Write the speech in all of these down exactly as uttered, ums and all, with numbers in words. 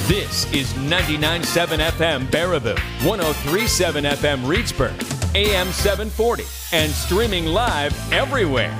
This is ninety-nine point seven F M Baraboo, one oh three point seven F M Reedsburg, A M seven forty, and streaming live everywhere.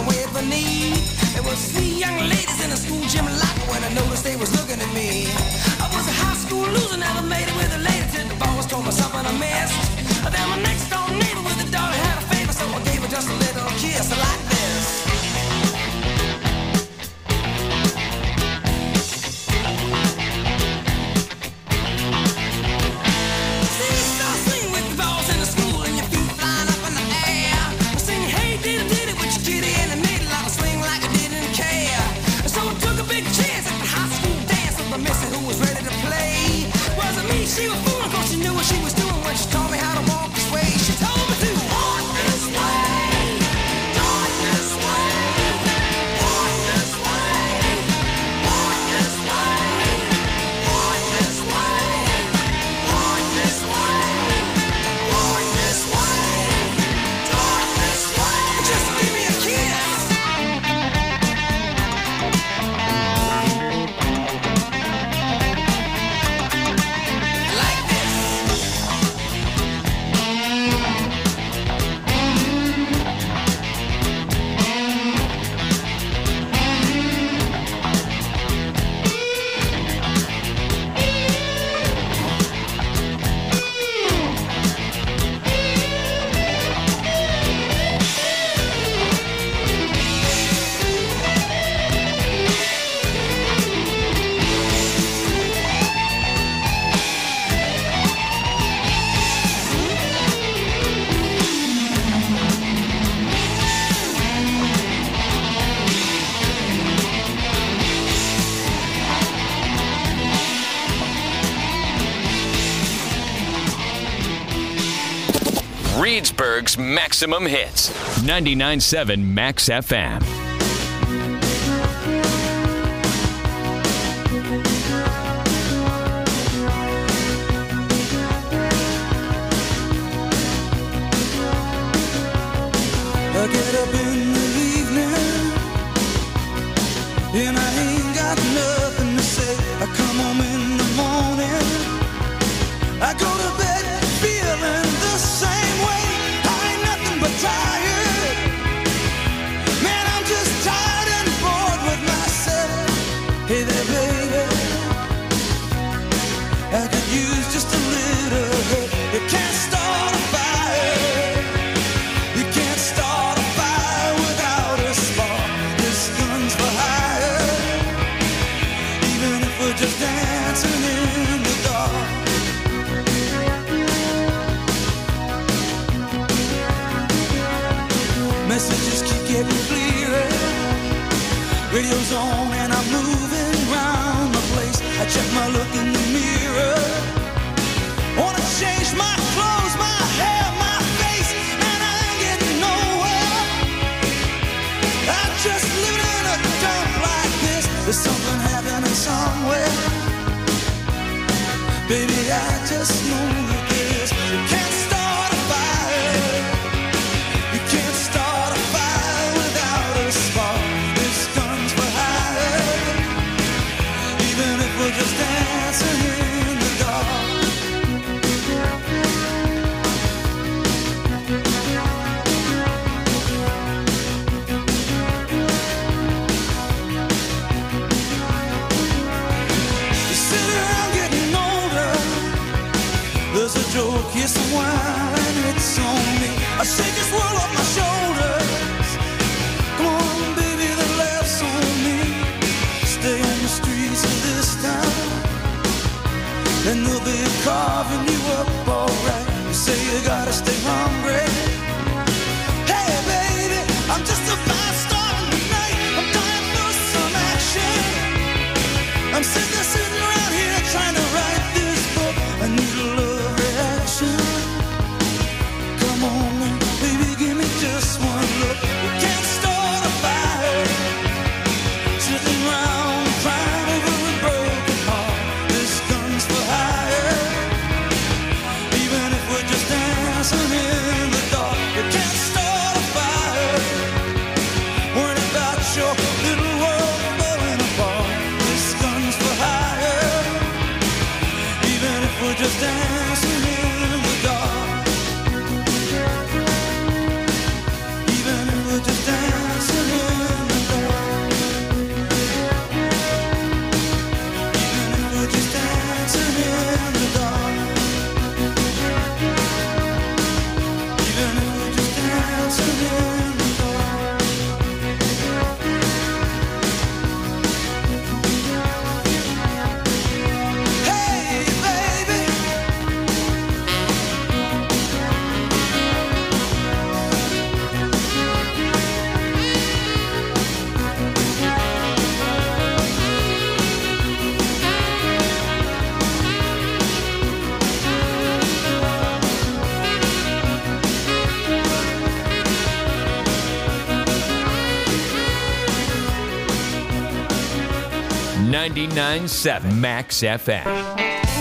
way for need. There was three young ladies in a school gym locker when I noticed they was looking at me. I was a high school loser, never made it with a lady till the boss told me something I missed. Then my next door neighbor with a dog had a favor, so I gave her just a little kiss like this. See, you start swinging with the balls in the school and your feet flying up in the air. I sing, hey, diddy, diddy, with your kitty in the middle of a swing like I didn't care. So I took a big chance at the high school dance with the missy who was ready to play. Wasn't me, she was fooling, cause she knew what she was doing when she taught me how to walk this way. She told me to walk this way, talk this way, walk this way, walk this way, walk this way, walk this way, walk this way, talk this way. Just give me a kiss. Like this. Reedsburg's Maximum Hits. ninety-nine point seven Max F M. I get up in the evening and I ain't got nothing to say. I come home in the morning, I go to bed feeling the same way. I ain't nothing but tired. Man, I'm just tired and bored with myself. Hey there, baby, I could use just a little help. You can't start a fire. You can't start a fire without a spark. This gun's for hire. Even if we're just dancing in the dark. Messages keep getting clearer. Radio's on and I'm moving around the place. I check my look in the mirror. Wanna change my clothes, my hair, my face, and I ain't getting nowhere. I'm just living in a dump like this. There's something happening somewhere. Baby, I just know that this. You can't start a fire. You can't start a fire without a spark. This gun's for hire. Even if we're just dancing in the dark. You sit around getting older. There's a joke, yes, a while, and it's on me. I shake this world off my shoulders. Come on, baby, the laughs on me. Stay on the streets of this town, and they'll be carving you up alright. You say you gotta stay hungry. Hey, baby, I'm just a fast star tonight. I'm dying for some action. I'm sick of sitting around here trying to write this book. I need a love reaction. Come on, baby, give me just one look. You can't start a fire. Sitting around crying over a broken heart. This gun's for hire. Even if we're just dancing in the dark. You can't start a fire. ninety-nine point seven Max F M.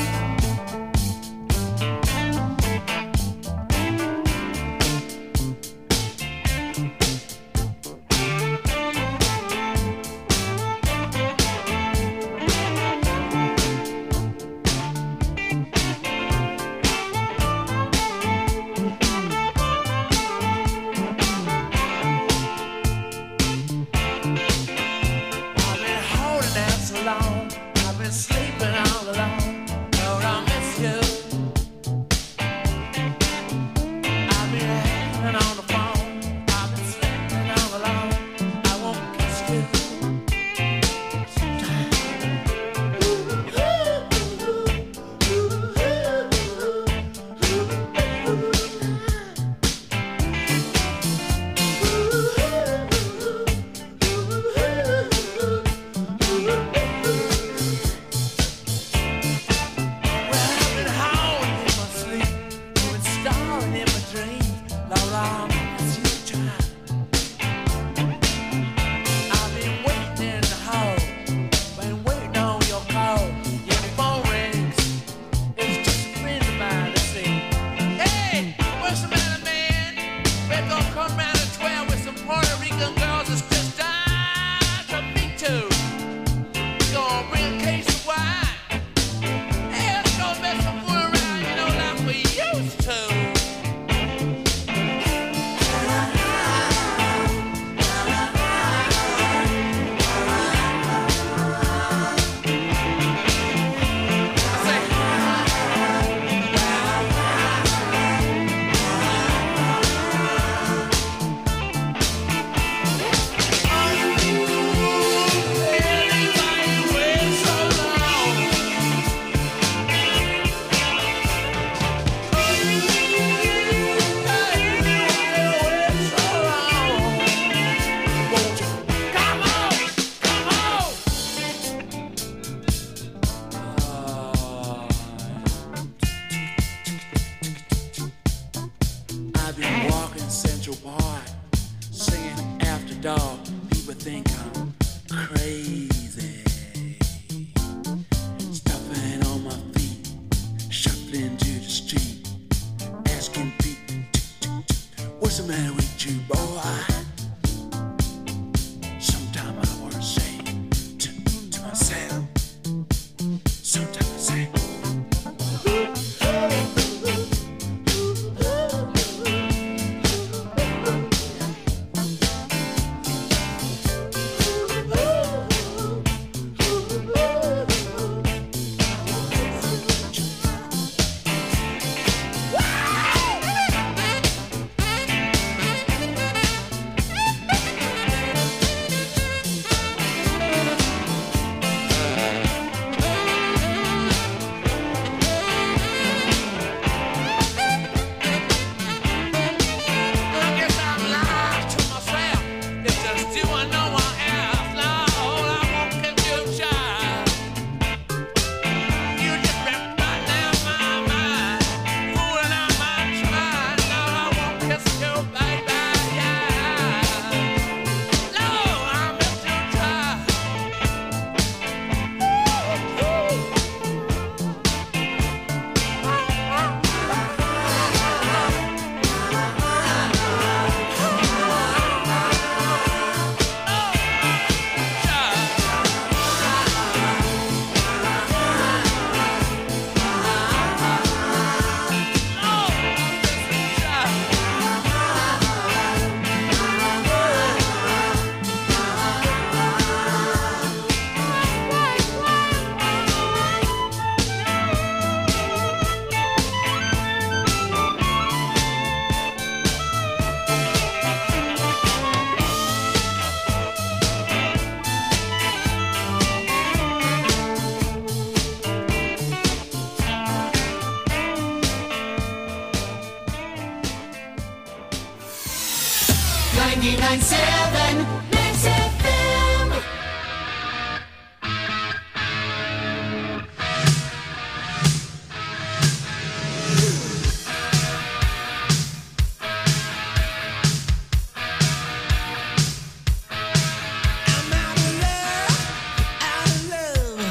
ninety-nine point seven Max F M. I'm out of love, out of love.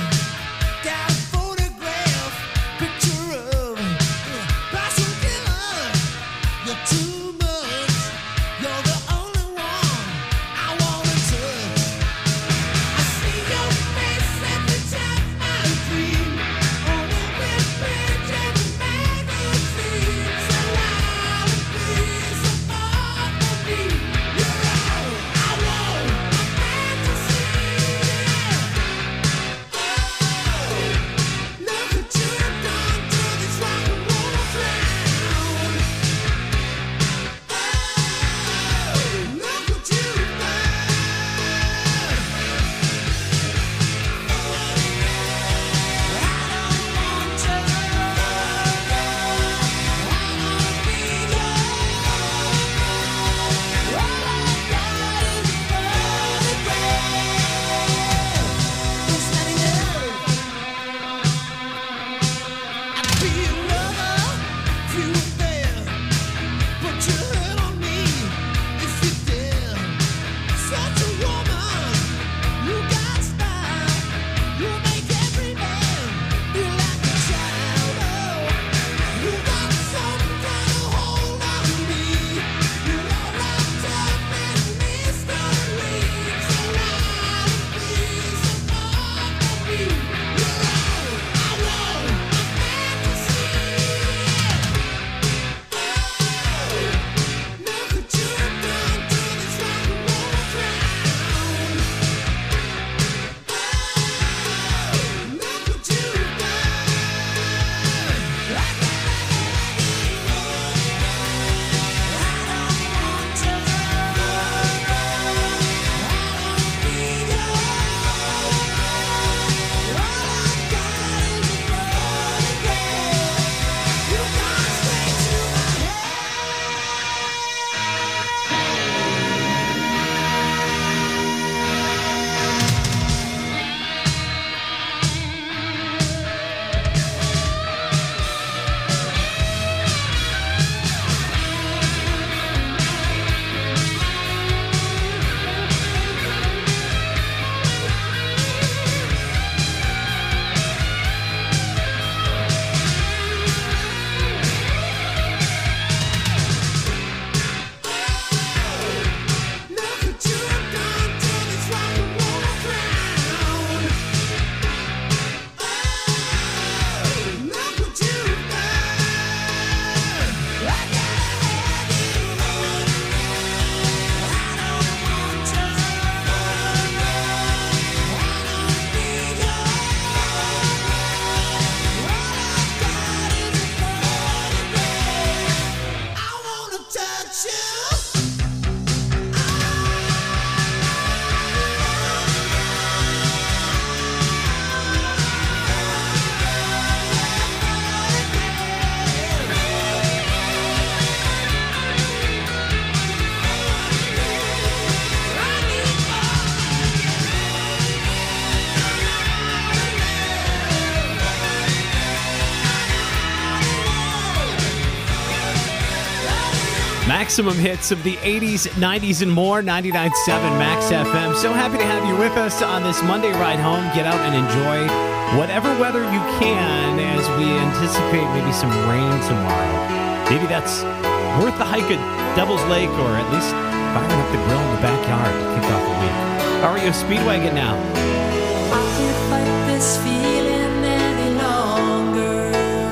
Maximum hits of the eighties, nineties, and more. ninety-nine point seven Max F M. So happy to have you with us on this Monday ride home. Get out and enjoy whatever weather you can as we anticipate maybe some rain tomorrow. Maybe that's worth the hike at Devil's Lake, or at least firing up the grill in the backyard to kick off the week. R E O Speedwagon now. I can't fight this feeling any longer,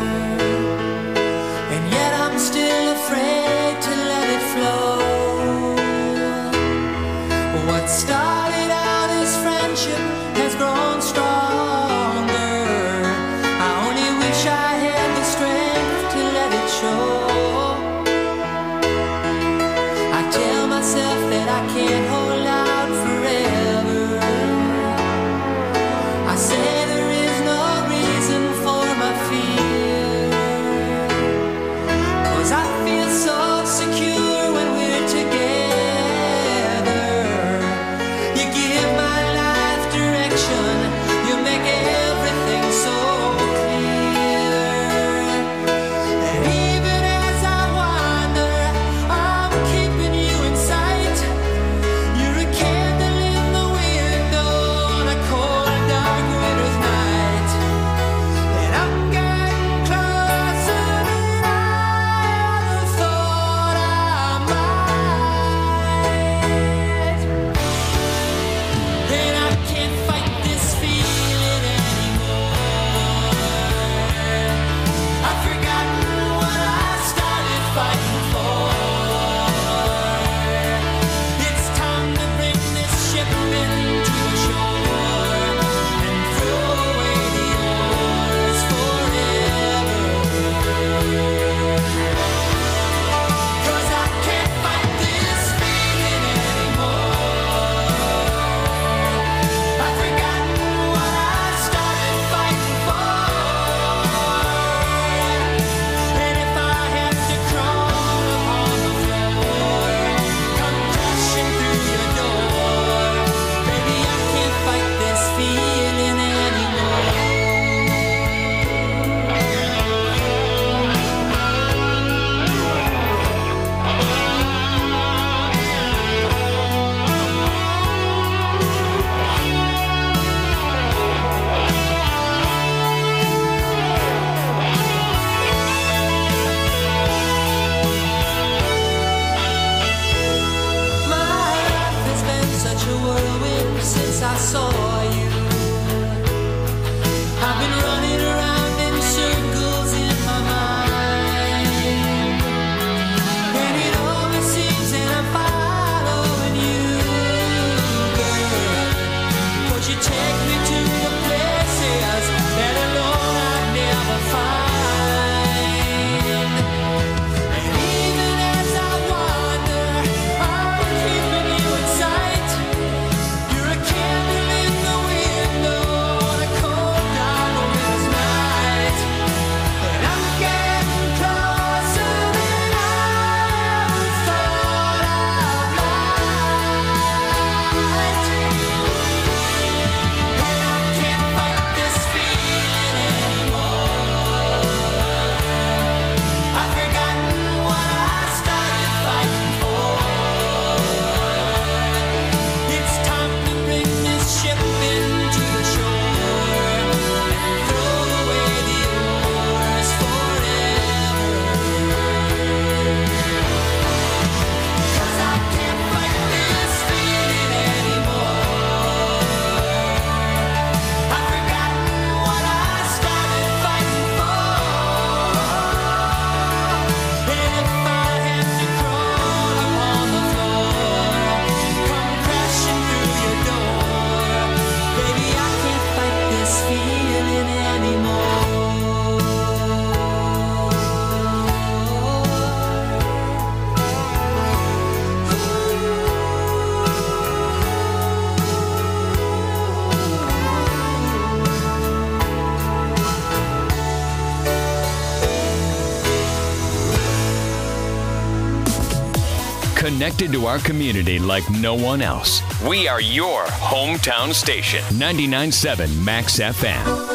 and yet I'm still afraid to let it flow. What started out as friendship has grown stronger. I only wish I had the strength to let it show. I tell myself that I can't hold out forever. I say there is no reason for my fear, 'cause I feel so secure when we're together. You give my life direction, you make everything so clear. And even as I wander, I'm keeping you in sight. You Connected to our community like no one else. We are your hometown station. ninety-nine point seven Max F M.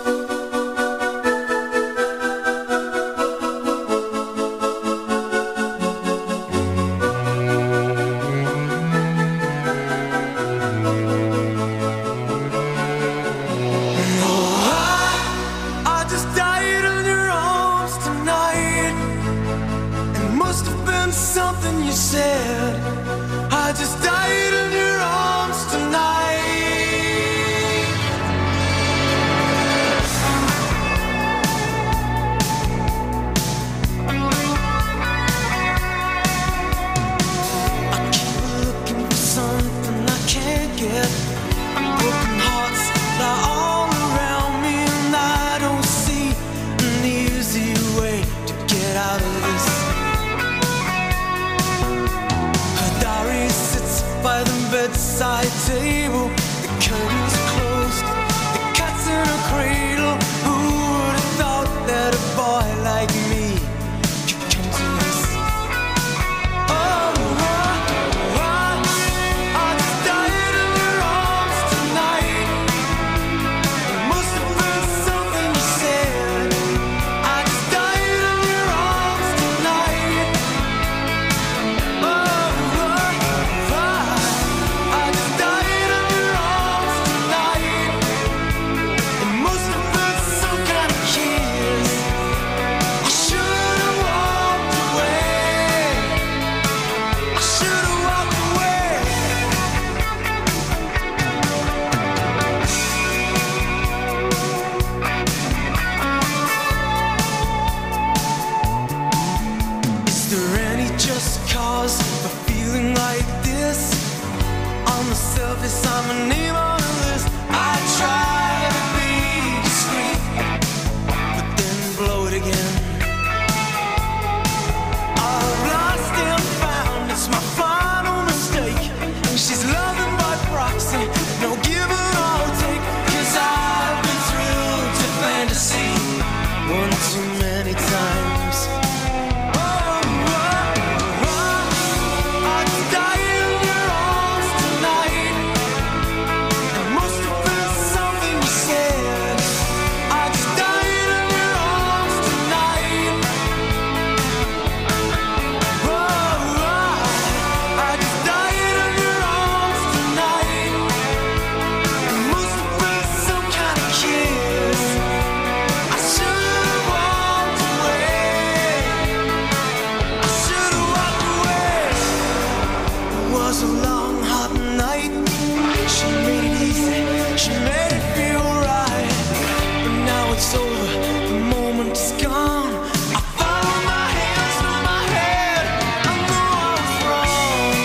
I just died in your arms tonight. It must have been something you said. I just died in your arms tonight. I keep looking for something I can't get. Broken hearts lie all around me, and I don't see an easy way to get out of this. Her diary sits by the bedside table. The curtains are closed, the cat's in a cradle. Who would have thought that a boy like me could come to this? Oh, I, I, I just died in your arms tonight. It must have been something you said. I just died in your arms tonight. Oh, I, I just died in your arms tonight. It must have been some kind of kiss. I should have walked away. I should have walked away. Is there any just cause for feeling like this? On the surface, I'm a name on a list. I try to be discreet, but then blow it again. I've lost and found, it's my final mistake. She's loving by proxy, no give or take. Cause I've been thrilled to fantasy one too many times. Oh, oh, oh, I just died in your arms tonight. It must have been something you said. I just died in your arms tonight. Oh, oh, I just died in your arms tonight. It must have been some kind of kiss. I should have walked away. I should have walked away. It was a long, hot night. She made it easy. She made it feel right. But now it's over. The moment is gone. I found my hands on my head. I know I was wrong.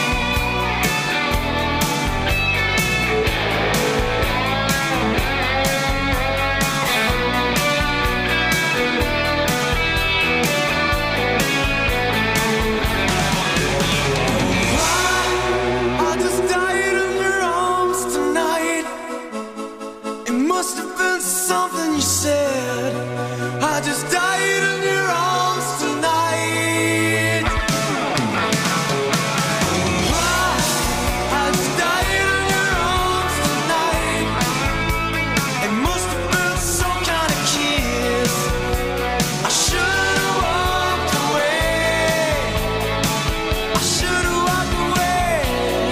I just died in your arms tonight. It must have been something you said. I just died in your arms tonight. I just died in your arms tonight. It must have been some kind of kiss. I should have walked away. I should have walked away.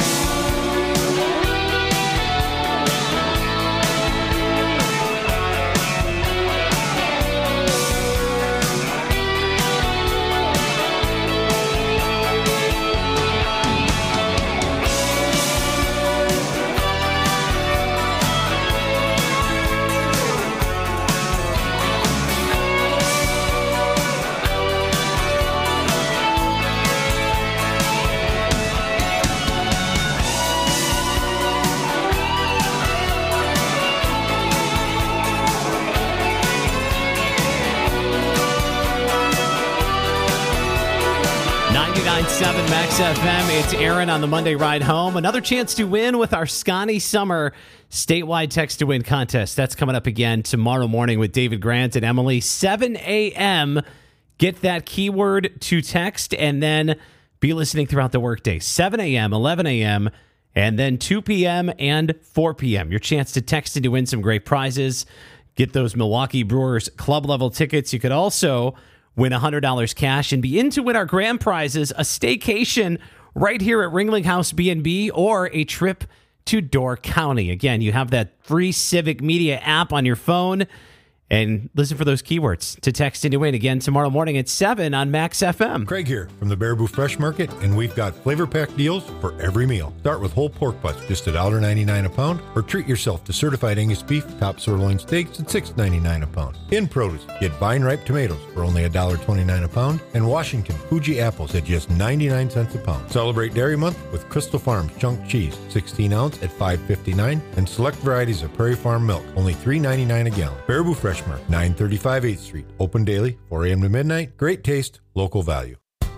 ninety-nine point seven Max F M. It's Aaron on the Monday Ride Home. Another chance to win with our Scotty Summer statewide text to win contest. That's coming up again tomorrow morning with David Grant and Emily, seven a.m. Get that keyword to text, and then Be listening throughout the workday, seven a.m., eleven a.m., and then two p.m. and four p.m. Your chance to text in to win some great prizes. Get those Milwaukee Brewers club-level tickets. You could also win one hundred dollars cash and be in to win our grand prizes, a staycation right here at Ringling House B and B or a trip to Door County. Again, you have that free Civic Media app on your phone. And listen for those keywords to text in to win again tomorrow morning at seven on Max F M. Craig here from the Baraboo Fresh Market, and we've got flavor pack deals for every meal. Start with whole pork butts, just one dollar ninety-nine a pound, or treat yourself to certified Angus beef, top sirloin steaks at six ninety-nine a pound. In produce, get vine ripe tomatoes for only one dollar twenty-nine a pound, and Washington Fuji apples at just ninety-nine cents a pound. Celebrate Dairy Month with Crystal Farms chunk cheese, sixteen ounce at five fifty-nine, and select varieties of Prairie Farm milk, only three ninety-nine a gallon. Baraboo Fresh Market, nine thirty-five eighth Street. Open daily, four a.m. to midnight. Great taste, local value.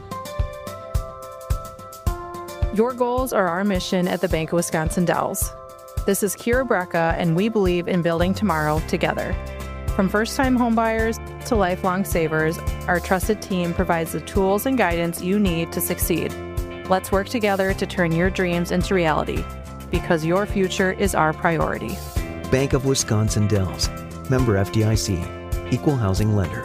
Your goals are our mission at the Bank of Wisconsin Dells. This is Kira Brecka, and we believe in building tomorrow together. From first-time homebuyers to lifelong savers, our trusted team provides the tools and guidance you need to succeed. Let's work together to turn your dreams into reality, because your future is our priority. Bank of Wisconsin Dells. Member F D I C. Equal housing lender.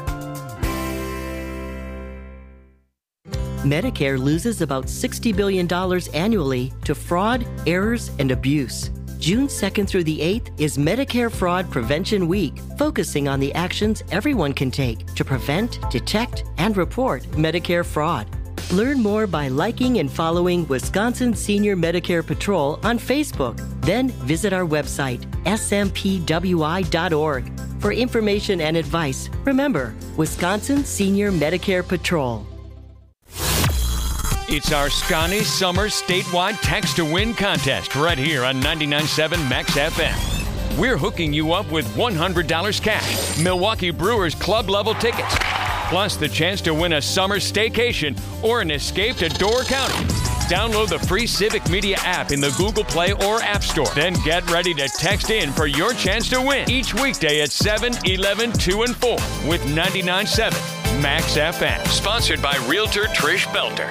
Medicare loses about sixty billion dollars annually to fraud, errors, and abuse. June second through the eighth is Medicare Fraud Prevention Week, focusing on the actions everyone can take to prevent, detect, and report Medicare fraud. Learn more by liking and following Wisconsin Senior Medicare Patrol on Facebook. Then visit our website, S M P W I dot org. For information and advice, remember, Wisconsin Senior Medicare Patrol. It's our Scotty Summer Statewide Text to Win contest right here on ninety-nine point seven Max F M. We're hooking you up with one hundred dollars cash, Milwaukee Brewers club level tickets, plus the chance to win a summer staycation or an escape to Door County. Download the free Civic Media app in the Google Play or App Store. Then get ready to text in for your chance to win each weekday at seven, eleven, two, and four with ninety-nine point seven Max F M. Sponsored by Realtor Trish Belter.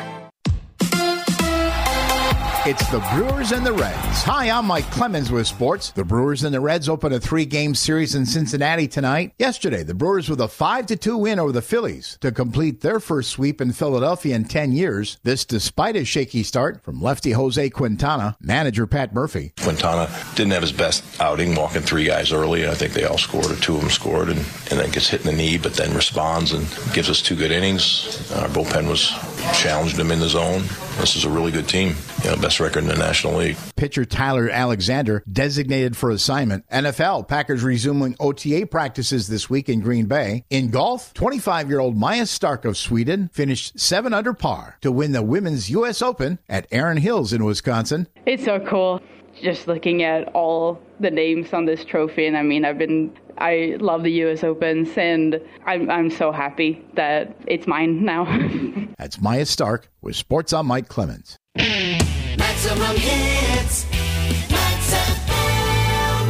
It's the Brewers and the Reds. Hi, I'm Mike Clemens with sports. The Brewers and the Reds open a three-game series in Cincinnati tonight. Yesterday, the Brewers with a five to two win over the Phillies to complete their first sweep in Philadelphia in ten years. This despite a shaky start from lefty Jose Quintana, manager Pat Murphy. Quintana didn't have his best outing, walking three guys early, and I think they all scored, or two of them scored, and, and then gets hit in the knee, but then responds and gives us two good innings. Our bullpen was challenged him in the zone. This is a really good team. You know, best record in the National League. Pitcher Tyler Alexander designated for assignment. N F L, Packers resuming O T A practices this week in Green Bay. In golf, twenty-five-year-old Maya Stark of Sweden finished seven under par to win the Women's U S Open at Erin Hills in Wisconsin. It's so cool just looking at all the names on this trophy. And I mean, I've been, I love the U S Opens, and I'm, I'm so happy that it's mine now. That's Maya Stark with Sports on Mike Clemens. Maximum hits, Max F M.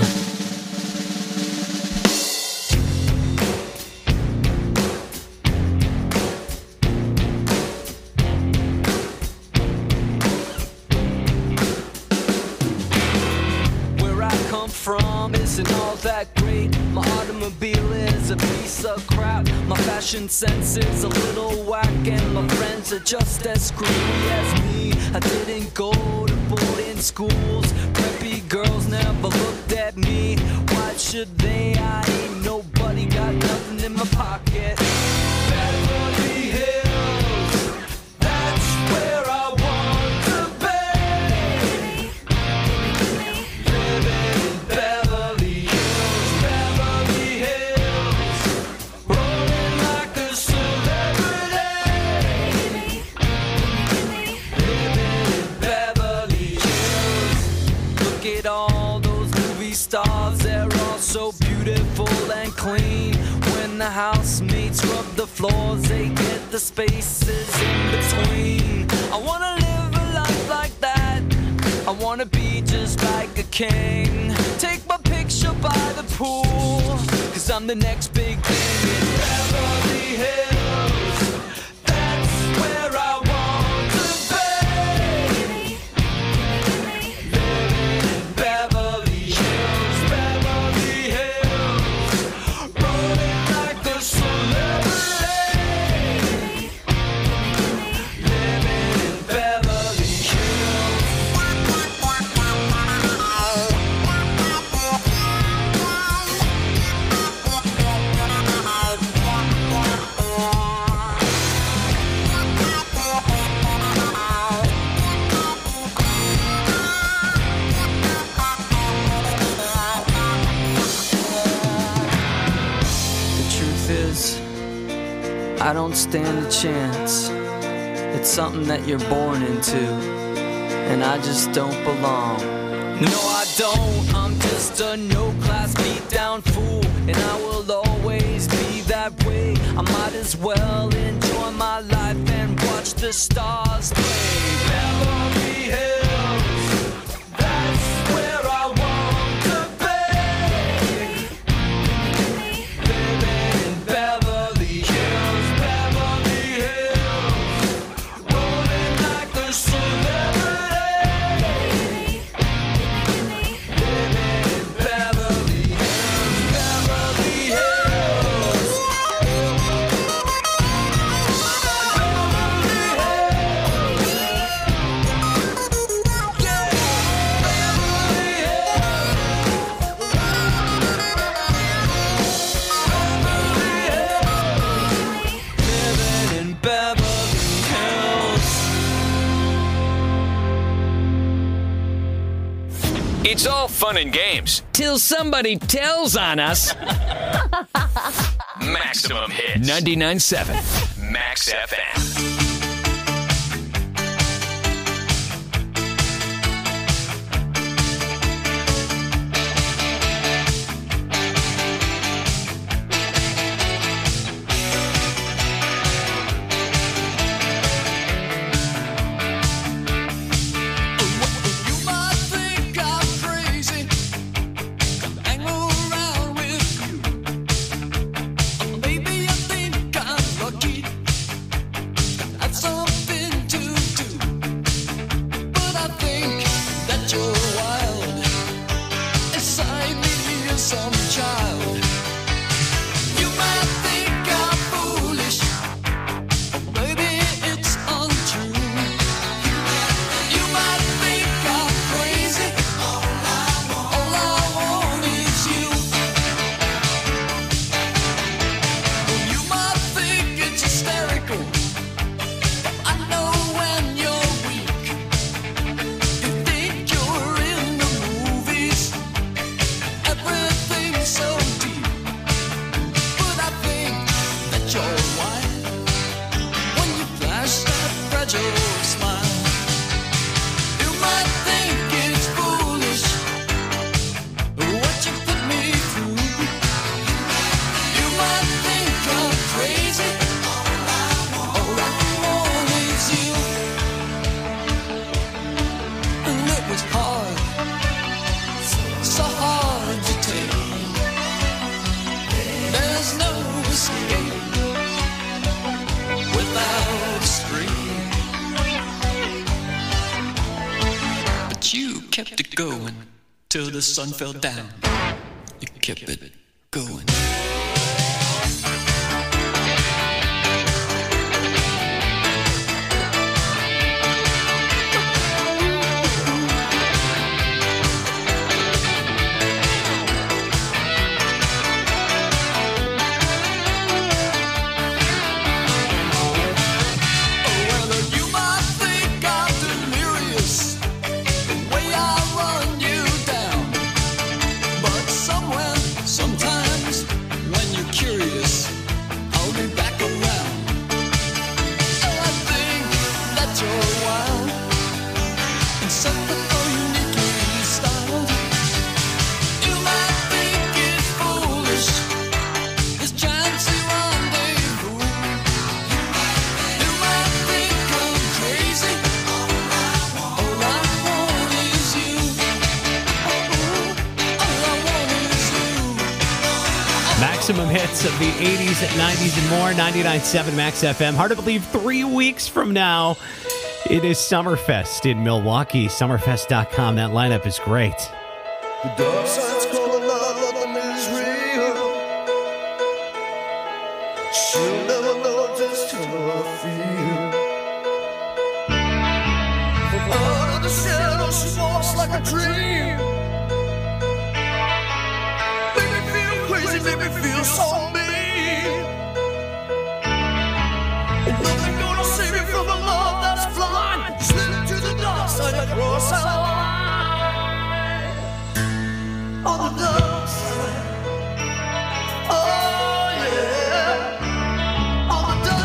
Where I come from isn't all that great. My automobile is a piece of crap. My fashion sense is a little whack, and my friends are just as screwy as me. I didn't go to boarding schools. Preppy girls never looked at me. Why should they? I ain't nobody, got nothing in my pocket. Beverly Hills, that's where I want to be. Living in Beverly Hills, Beverly Hills, rolling like a celebrity. At all those movie stars, they're all so beautiful and clean. When the housemates rub the floors, they get the spaces in between. I wanna live a life like that. I wanna be just like a king. Take my picture by the pool, cause I'm the next big thing in Beverly Hills. That's where I want to be. I don't stand a chance. It's something that you're born into, and I just don't belong. No, I don't. I'm just a no-class beat-down fool, and I will always be that way. I might as well enjoy my life and watch the stars play. Beverly Hills, that's where I want to be. Living in Beverly Hills, Beverly Hills, rolling like the celebrity. Living in Beverly Hills, Beverly Hills. Living in Beverly Hills. It's all fun and games till somebody tells on us. Maximum Hits. ninety-nine point seven Max F M. You might think I'm crazy, hang around with you. Maybe you think I'm lucky, have something to do. But I think that you're wild, inside me is some child. You might think I'm foolish, or maybe it's untrue. You might think I'm crazy, all I want is you. You might think it's hysterical, I know when you're weak. You think you're in the movies, everything's so deep. But I think that you're wild when you flash that fragile smile. You might think it's foolish what you put me through. You might think I'm crazy, all I want is you. And it was hard, so hard to take. There's no escape without a scream. But you kept it going till the sun fell down. You kept it going. Well, you might think I'm delirious, the way I run you down. But somewhere, sometimes, when you're curious, I'll be back around. And I think that you're wild, and something so uniquely styled. You might think it's foolish, this chancy rendezvous. You might think I'm crazy, all I want is you. All I want is you. Maximum hits of the eighties, nineties, and more. ninety-nine point seven Max F M. Hard to believe three weeks from now, it is Summerfest in Milwaukee. Summerfest dot com. That lineup is great. The dark side's calling out, nothing is real. She'll never know just how I feel. From out of the shadow, she walks like a dream. Make me feel crazy, make me feel so mean. And nothing gonna save me from the love that's blind. Slip to the dark side across our line. On the dark side. Oh yeah. On the dark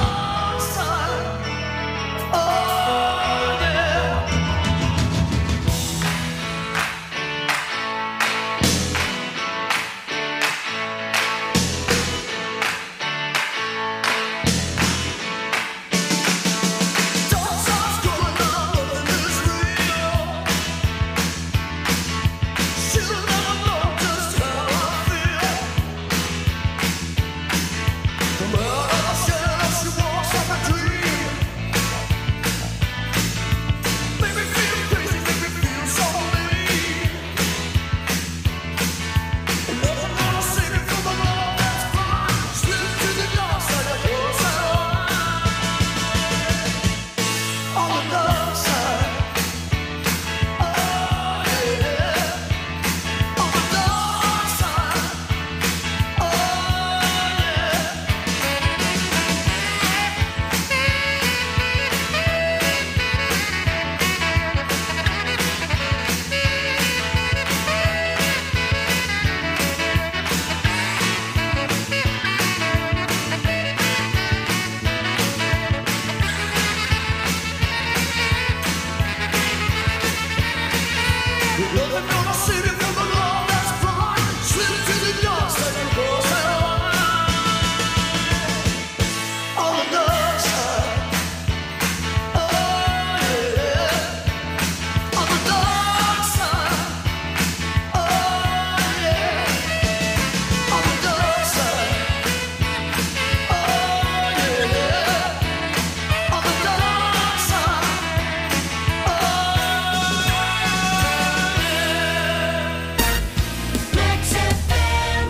Nothing on the city for the law that's blind. Slip to the dark side and cross that line. On the dark side. Oh yeah. On the dark side. Oh yeah. On the dark side. Oh yeah. On the dark side. Max F M.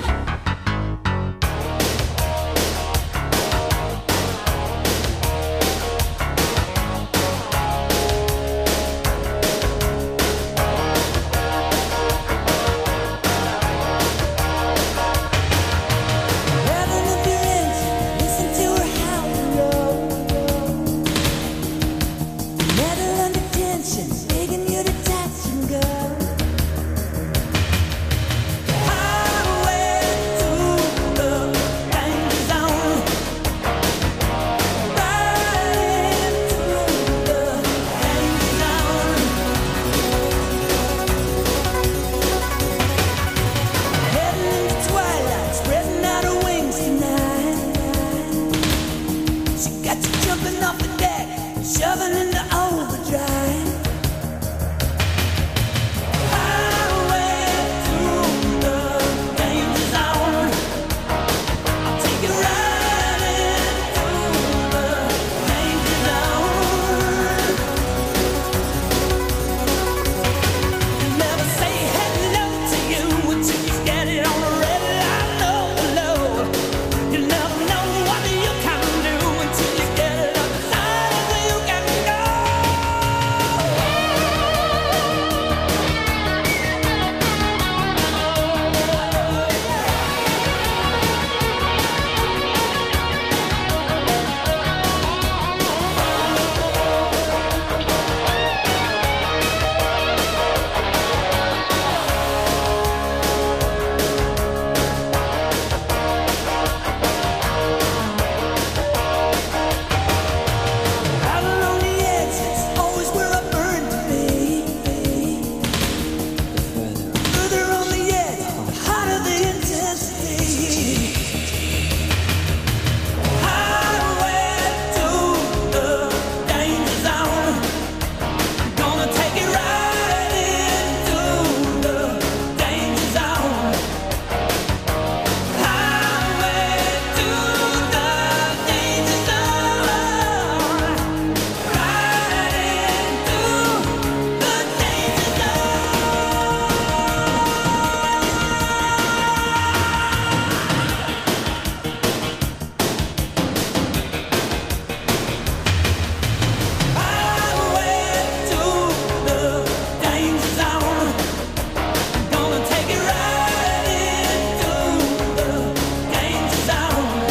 Rather than your engine, listen to her howl and roll. Metal under tension, begging you to touch and go. Highway to the danger zone. Riding through the danger zone. Heading into twilight, spreading out her wings tonight. She got you jumping off the deck, shoving into overdrive. Highway through the danger zone. I'll take you riding through the danger zone. Never say hello to you until you get it on the red line overload. You never know what you can do until you get it up the line where you can go. Out on the edge, it's always where I burn to be. Further on the edge, the hotter the intensity. Highway to the danger zone. Gonna take it right into the danger zone. Highway to the danger zone. Right into the danger Highway to the danger zone. Gonna take it right into the danger zone.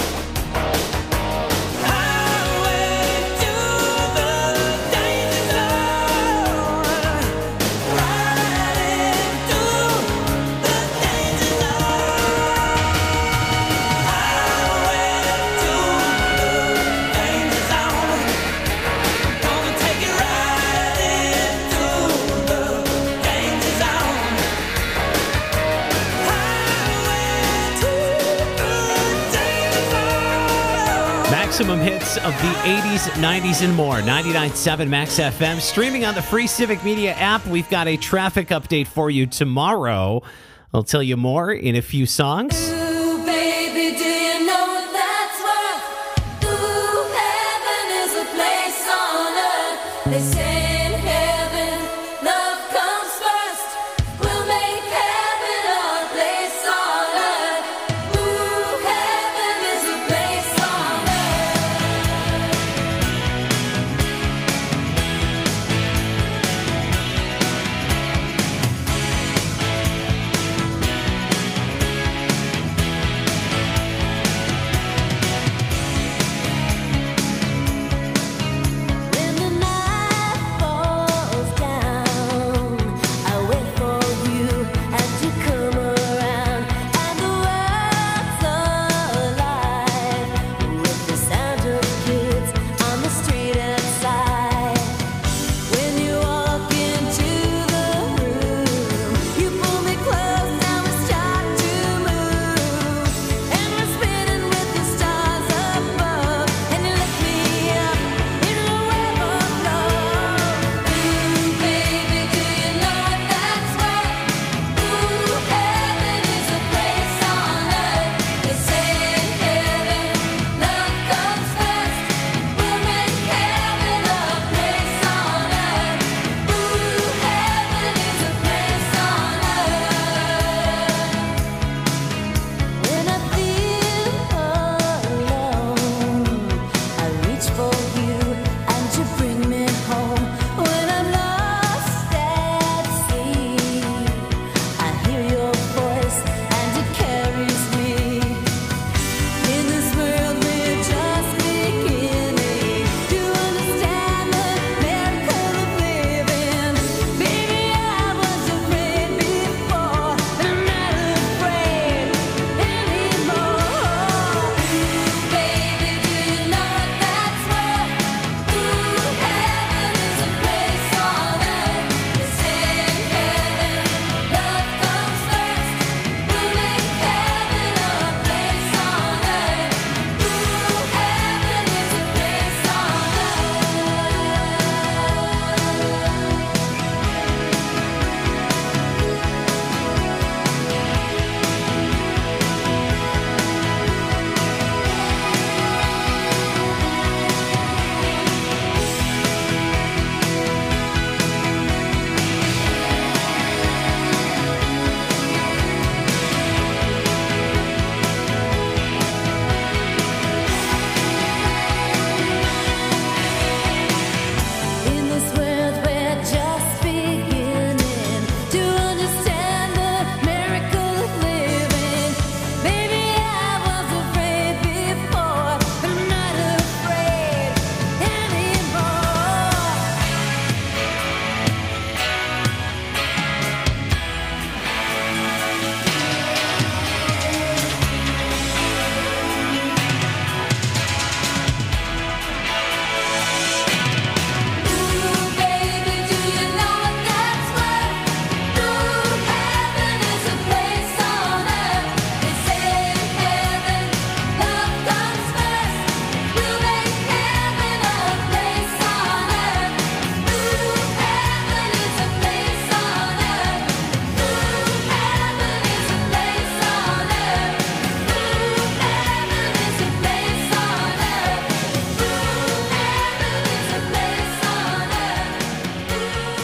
Highway to the danger zone. Right into the danger zone. Highway to the danger zone. Gonna take it right into the danger zone. Highway to the danger zone. Maximum hits of the eighties, nineties, and more. ninety-nine point seven Max F M. Streaming on the free Civic Media app. We've got a traffic update for you tomorrow. I'll tell you more in a few songs. Ooh, baby, do you know that's what? Ooh, heaven is a place on earth. They say in heaven, love comes first. We'll make heaven our place on earth. Ooh, heaven is a place on earth.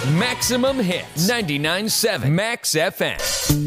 Maximum Hits, ninety-nine point seven Max F M.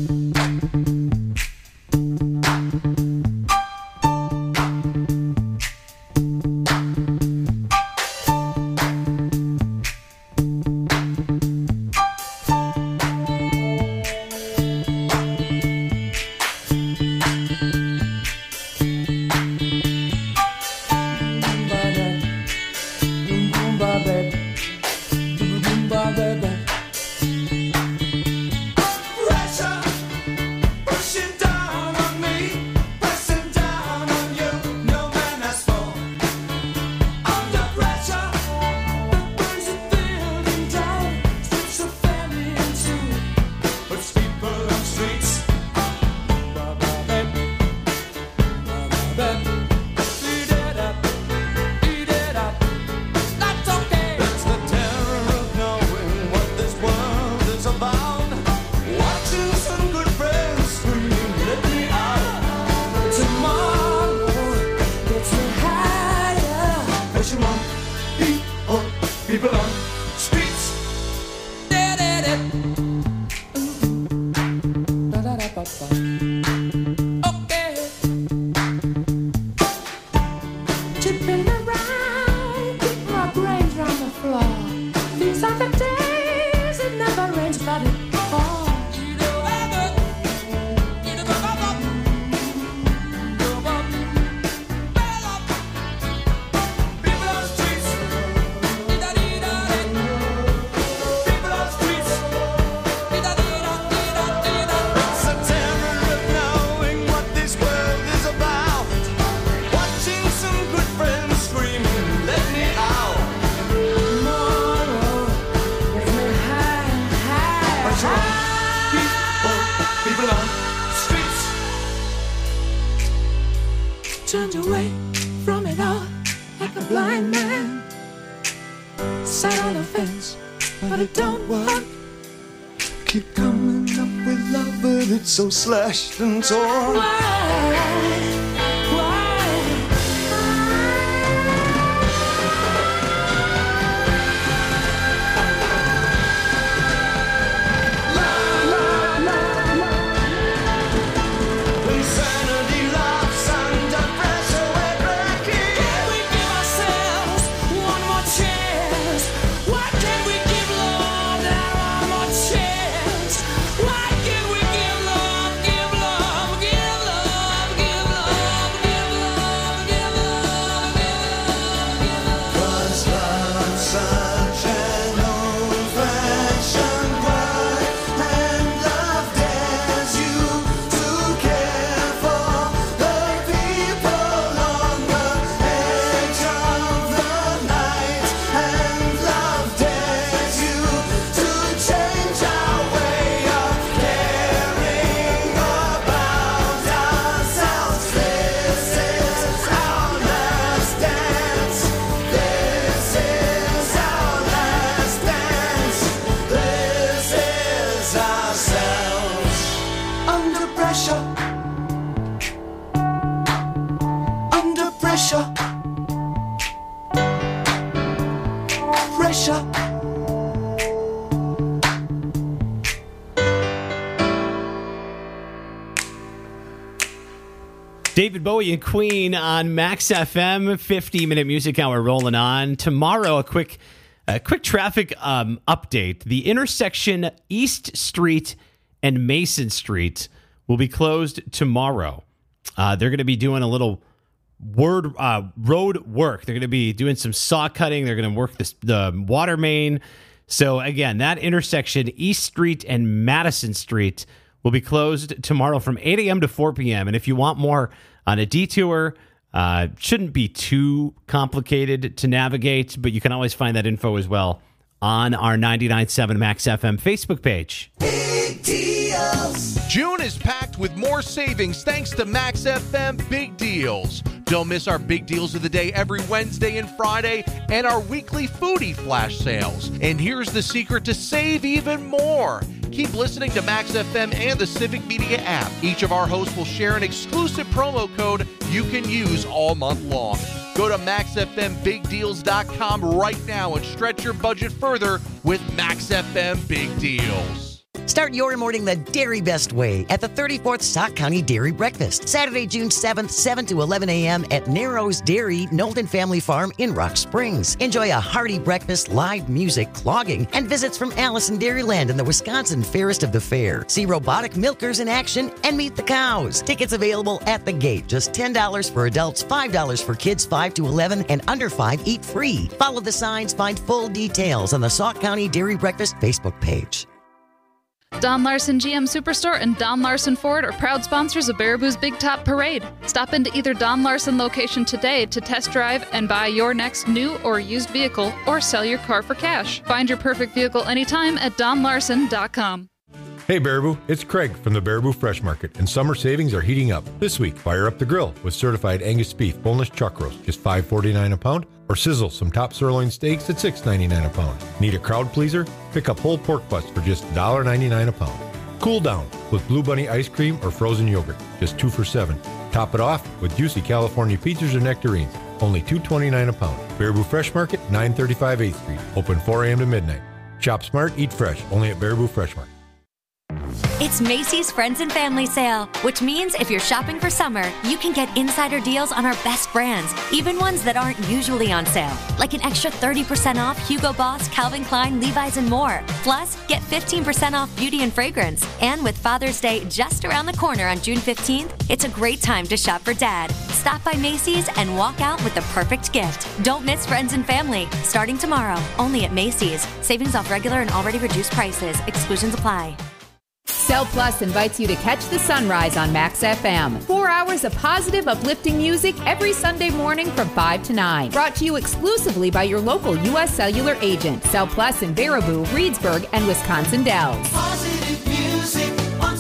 Turned away from it all like a blind man. Sat on the fence, but it don't work. Keep coming up with love, but it's so slashed and torn. Why? David Bowie and Queen on Max F M, fifty-minute music hour rolling on. Tomorrow, a quick a quick traffic um, update. The intersection East Street and Mason Street will be closed tomorrow. Uh, they're going to be doing a little word uh, road work. They're going to be doing some saw cutting. They're going to work this, the water main. So, again, that intersection, East Street and Madison Street, will be closed tomorrow from eight a.m. to four p.m. And if you want more on a detour, uh, shouldn't be too complicated to navigate, but you can always find that info as well on our ninety-nine point seven Max F M Facebook page. Big deals. June is packed with more savings thanks to Max F M Big Deals. Don't miss our big deals of the day every Wednesday and Friday and our weekly foodie flash sales. And here's the secret to save even more. Keep listening to Max F M and the Civic Media app. Each of our hosts will share an exclusive promo code you can use all month long. Go to max f m big deals dot com right now and stretch your budget further with Max F M Big Deals. Start your morning the Dairy Best way at the thirty-fourth Sauk County Dairy Breakfast. Saturday, June seventh, seven to eleven a.m. at Narrows Dairy, Knowlton Family Farm in Rock Springs. Enjoy a hearty breakfast, live music, clogging, and visits from Allison Dairyland and the Wisconsin Fairest of the Fair. See robotic milkers in action and meet the cows. Tickets available at the gate. Just ten dollars for adults, five dollars for kids five to eleven, and under five eat free. Follow the signs, find full details on the Sauk County Dairy Breakfast Facebook page. Don Larson G M Superstore and Don Larson Ford are proud sponsors of Baraboo's Big Top Parade. Stop into either Don Larson location today to test drive and buy your next new or used vehicle or sell your car for cash. Find your perfect vehicle anytime at don larson dot com. Hey Baraboo, it's Craig from the Baraboo Fresh Market, and summer savings are heating up. This week, fire up the grill with certified Angus beef boneless chuck roast, just five forty-nine a pound, or sizzle some top sirloin steaks at six ninety-nine a pound. Need a crowd pleaser? Pick up whole pork butts for just one ninety-nine a pound. Cool down with Blue Bunny ice cream or frozen yogurt, just two for seven. Top it off with juicy California pizzas or nectarines, only two twenty-nine a pound. Baraboo Fresh Market, nine thirty-five eighth Street, open four a.m. to midnight. Shop smart, eat fresh, only at Baraboo Fresh Market. It's Macy's Friends and Family Sale, which means if you're shopping for summer, you can get insider deals on our best brands, even ones that aren't usually on sale, like an extra thirty percent off Hugo Boss, Calvin Klein, Levi's, and more. Plus, get fifteen percent off beauty and fragrance. And with Father's Day just around the corner on June fifteenth, it's a great time to shop for Dad. Stop by Macy's and walk out with the perfect gift. Don't miss Friends and Family, starting tomorrow, only at Macy's. Savings off regular and already reduced prices. Exclusions apply. Cell Plus invites you to catch the sunrise on Max F M. Four hours of positive, uplifting music every Sunday morning from five to nine. Brought to you exclusively by your local U S Cellular agent. Cell Plus in Baraboo, Reedsburg, and Wisconsin Dells. Positive music on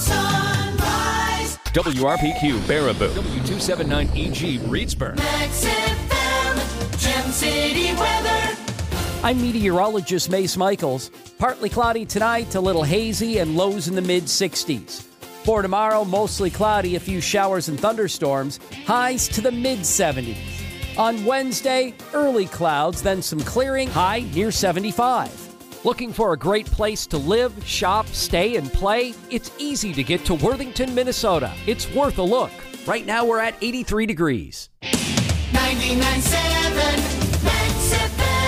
Sunrise. W R P Q Baraboo, W two seventy-nine E G Reedsburg. Max F M, Gem City weather. I'm meteorologist Mace Michaels. Partly cloudy tonight, a little hazy, and lows in the mid sixties. For tomorrow, mostly cloudy, a few showers and thunderstorms, highs to the mid seventies. On Wednesday, early clouds, then some clearing, high near seventy-five. Looking for a great place to live, shop, stay, and play? It's easy to get to Worthington, Minnesota. It's worth a look. Right now, we're at eighty-three degrees. ninety-nine point seven Max F M.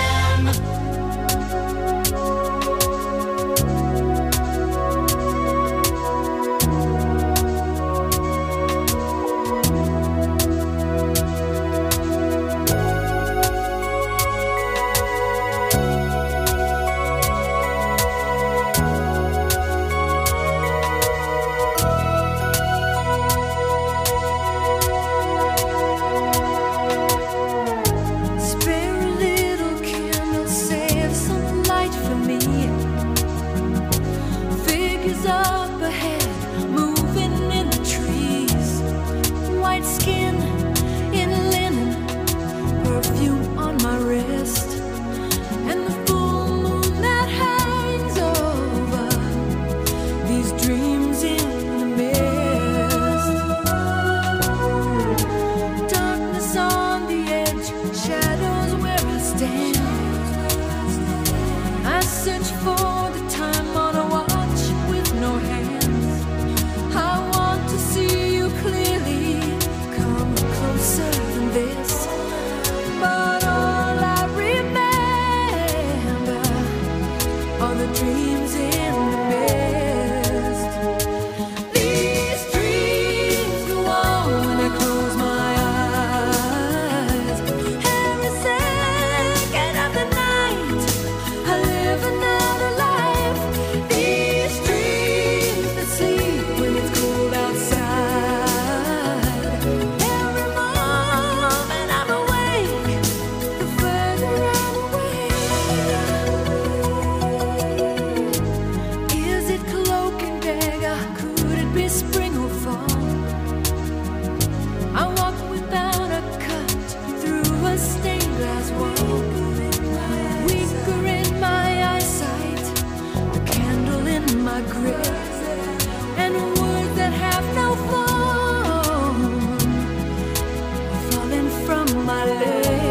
My leg.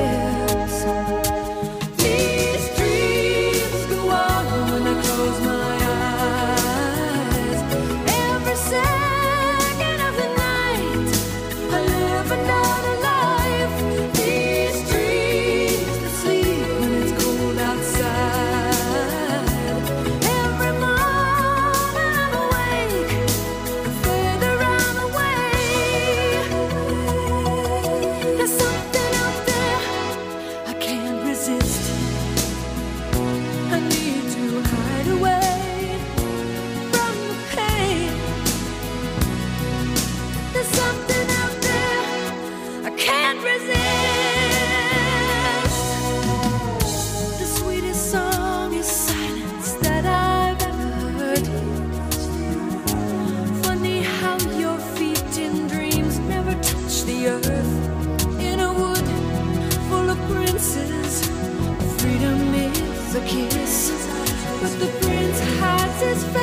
The prince hides his face.